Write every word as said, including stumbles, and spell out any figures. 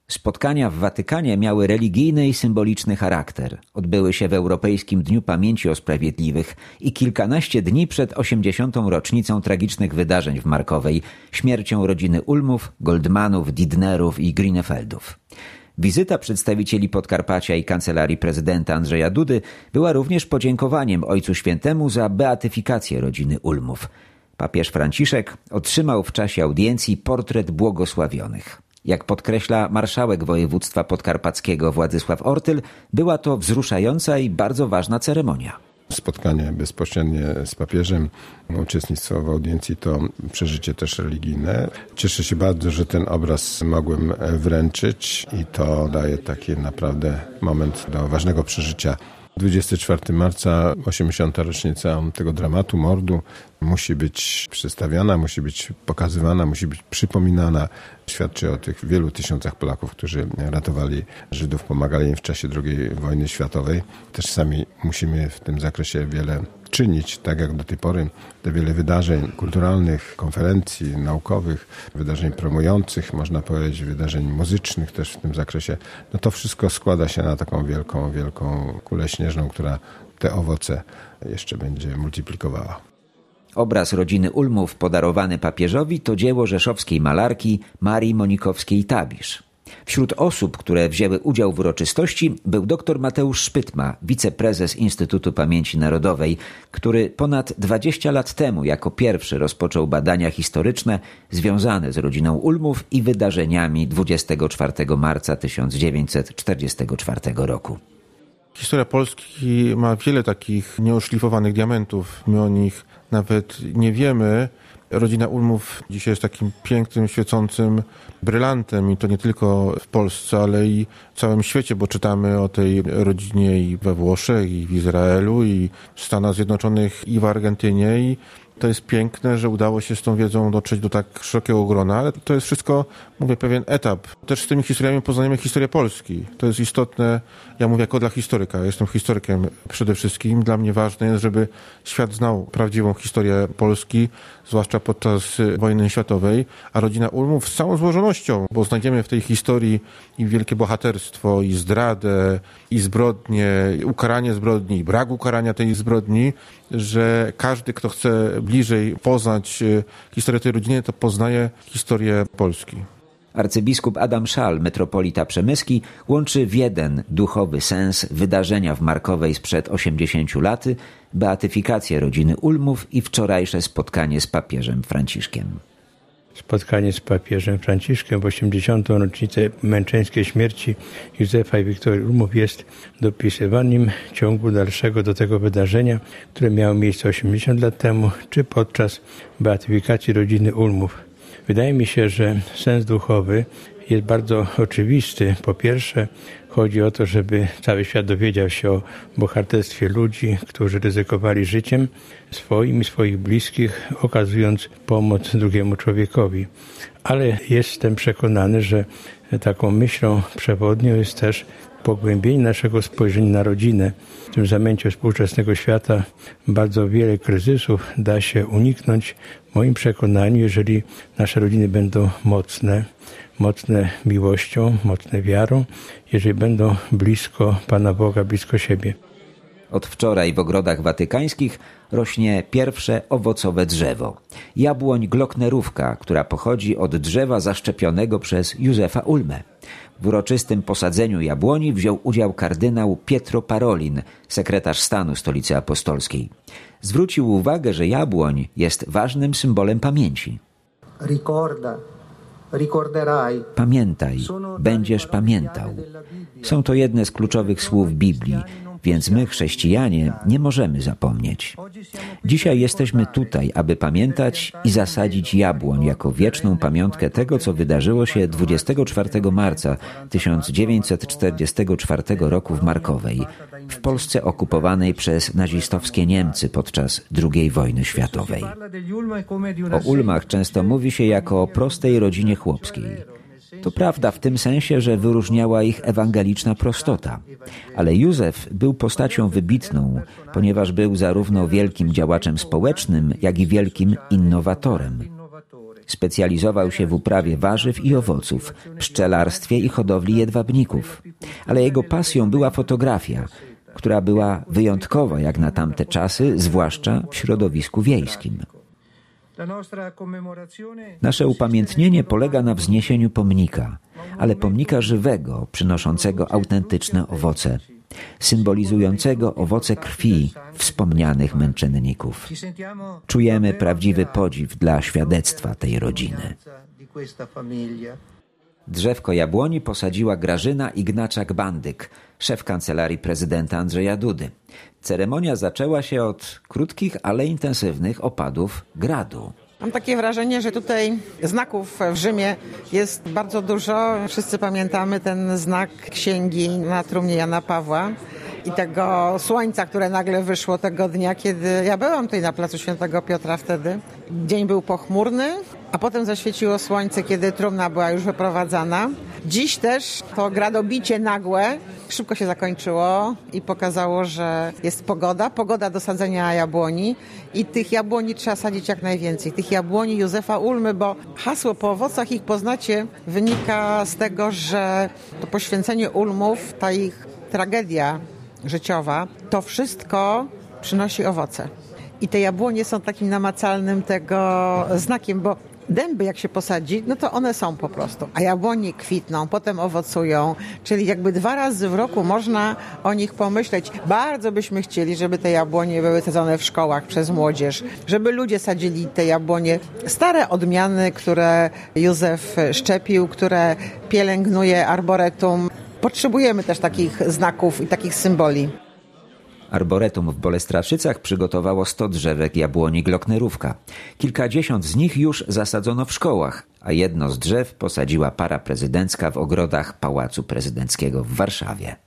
Spotkania w Watykanie miały religijny i symboliczny charakter. Odbyły się w Europejskim Dniu Pamięci o Sprawiedliwych i kilkanaście dni przed osiemdziesiątą rocznicą tragicznych wydarzeń w Markowej, śmiercią rodziny Ulmów, Goldmanów, Didnerów i Grinefeldów. Wizyta przedstawicieli Podkarpacia i kancelarii prezydenta Andrzeja Dudy była również podziękowaniem Ojcu Świętemu za beatyfikację rodziny Ulmów. Papież Franciszek otrzymał w czasie audiencji portret błogosławionych. Jak podkreśla marszałek województwa podkarpackiego Władysław Ortyl, była to wzruszająca i bardzo ważna ceremonia. Spotkanie bezpośrednie z papieżem, uczestnictwo w audiencji to przeżycie też religijne. Cieszę się bardzo, że ten obraz mogłem wręczyć i to daje taki naprawdę moment do ważnego przeżycia. dwudziestego czwartego marca, osiemdziesiąta rocznica tego dramatu, mordu, musi być przedstawiana, musi być pokazywana, musi być przypominana. Świadczy o tych wielu tysiącach Polaków, którzy ratowali Żydów, pomagali im w czasie drugiej wojny światowej. Też sami musimy w tym zakresie wiele czynić, tak jak do tej pory. Te wiele wydarzeń kulturalnych, konferencji naukowych, wydarzeń promujących, można powiedzieć, wydarzeń muzycznych też w tym zakresie. No to wszystko składa się na taką wielką, wielką kulę śnieżną, która te owoce jeszcze będzie multiplikowała. Obraz rodziny Ulmów podarowany papieżowi to dzieło rzeszowskiej malarki Marii Monikowskiej-Tabisz. Wśród osób, które wzięły udział w uroczystości, był dr Mateusz Szpytma, wiceprezes Instytutu Pamięci Narodowej, który ponad dwadzieścia lat temu jako pierwszy rozpoczął badania historyczne związane z rodziną Ulmów i wydarzeniami dwudziestego czwartego marca tysiąc dziewięćset czterdziestego czwartego roku. Historia Polski ma wiele takich nieoszlifowanych diamentów. My o nich nawet nie wiemy. Rodzina Ulmów dzisiaj jest takim pięknym, świecącym brylantem i to nie tylko w Polsce, ale i w całym świecie, bo czytamy o tej rodzinie i we Włoszech, i w Izraelu, i w Stanach Zjednoczonych, i w Argentynie. I to jest piękne, że udało się z tą wiedzą dotrzeć do tak szerokiego grona, ale to jest wszystko, mówię, pewien etap. Też z tymi historiami poznajemy historię Polski. To jest istotne, ja mówię jako dla historyka, jestem historykiem przede wszystkim. Dla mnie ważne jest, żeby świat znał prawdziwą historię Polski, zwłaszcza podczas wojny światowej, a rodzina Ulmów z całą złożonością, bo znajdziemy w tej historii i wielkie bohaterstwo, i zdradę, i zbrodnie, i ukaranie zbrodni, i brak ukarania tej zbrodni, że każdy, kto chce bliżej poznać historię tej rodziny, to poznaje historię Polski. Arcybiskup Adam Szal, metropolita przemyski, łączy w jeden duchowy sens wydarzenia w Markowej sprzed osiemdziesięciu laty, beatyfikację rodziny Ulmów i wczorajsze spotkanie z papieżem Franciszkiem. Spotkanie z papieżem Franciszkiem w osiemdziesiątą rocznicę męczeńskiej śmierci Józefa i Wiktorii Ulmów jest dopisywaniem ciągu dalszego do tego wydarzenia, które miało miejsce osiemdziesiąt lat temu, czy podczas beatyfikacji rodziny Ulmów. Wydaje mi się, że sens duchowy jest bardzo oczywisty. Po pierwsze, chodzi o to, żeby cały świat dowiedział się o bohaterstwie ludzi, którzy ryzykowali życiem swoim i swoich bliskich, okazując pomoc drugiemu człowiekowi. Ale jestem przekonany, że taką myślą przewodnią jest też pogłębienie naszego spojrzenia na rodzinę. W tym zamęcie współczesnego świata bardzo wiele kryzysów da się uniknąć, w moim przekonaniu, jeżeli nasze rodziny będą mocne, mocne miłością, mocne wiarą, jeżeli będą blisko Pana Boga, blisko siebie. Od wczoraj w ogrodach watykańskich rośnie pierwsze owocowe drzewo. Jabłoń glocknerówka, która pochodzi od drzewa zaszczepionego przez Józefa Ulmę. W uroczystym posadzeniu jabłoni wziął udział kardynał Pietro Parolin, sekretarz stanu Stolicy Apostolskiej. Zwrócił uwagę, że jabłoń jest ważnym symbolem pamięci. Pamiętaj, będziesz pamiętał. Są to jedne z kluczowych słów Biblii, więc my, chrześcijanie, nie możemy zapomnieć. Dzisiaj jesteśmy tutaj, aby pamiętać i zasadzić jabłoń jako wieczną pamiątkę tego, co wydarzyło się dwudziestego czwartego marca tysiąc dziewięćset czterdziestego czwartego roku w Markowej, w Polsce okupowanej przez nazistowskie Niemcy podczas drugiej wojny światowej. O Ulmach często mówi się jako o prostej rodzinie chłopskiej. To prawda w tym sensie, że wyróżniała ich ewangeliczna prostota. Ale Józef był postacią wybitną, ponieważ był zarówno wielkim działaczem społecznym, jak i wielkim innowatorem. Specjalizował się w uprawie warzyw i owoców, pszczelarstwie i hodowli jedwabników. Ale jego pasją była fotografia, która była wyjątkowa jak na tamte czasy, zwłaszcza w środowisku wiejskim. Nasze upamiętnienie polega na wzniesieniu pomnika, ale pomnika żywego, przynoszącego autentyczne owoce, symbolizującego owoce krwi wspomnianych męczenników. Czujemy prawdziwy podziw dla świadectwa tej rodziny. Drzewko jabłoni posadziła Grażyna Ignaczak-Bandyk, szef kancelarii prezydenta Andrzeja Dudy. Ceremonia zaczęła się od krótkich, ale intensywnych opadów gradu. Mam takie wrażenie, że tutaj znaków w Rzymie jest bardzo dużo. Wszyscy pamiętamy ten znak księgi na trumnie Jana Pawła i tego słońca, które nagle wyszło tego dnia, kiedy ja byłam tutaj na placu Świętego Piotra wtedy. Dzień był pochmurny, a potem zaświeciło słońce, kiedy trumna była już wyprowadzana. Dziś też to gradobicie nagłe szybko się zakończyło i pokazało, że jest pogoda, pogoda do sadzenia jabłoni i tych jabłoni trzeba sadzić jak najwięcej. Tych jabłoni Józefa Ulmy, bo hasło po owocach ich poznacie wynika z tego, że to poświęcenie Ulmów, ta ich tragedia życiowa, to wszystko przynosi owoce. I te jabłonie są takim namacalnym tego znakiem, bo dęby jak się posadzi, no to one są po prostu. A jabłonie kwitną, potem owocują, czyli jakby dwa razy w roku można o nich pomyśleć. Bardzo byśmy chcieli, żeby te jabłonie były sadzone w szkołach przez młodzież, żeby ludzie sadzili te jabłonie. Stare odmiany, które Józef szczepił, które pielęgnuje arboretum. Potrzebujemy też takich znaków i takich symboli. Arboretum w Bolesławczycach przygotowało sto drzewek jabłoni Glocknerówka. Kilkadziesiąt z nich już zasadzono w szkołach, a jedno z drzew posadziła para prezydencka w ogrodach Pałacu Prezydenckiego w Warszawie.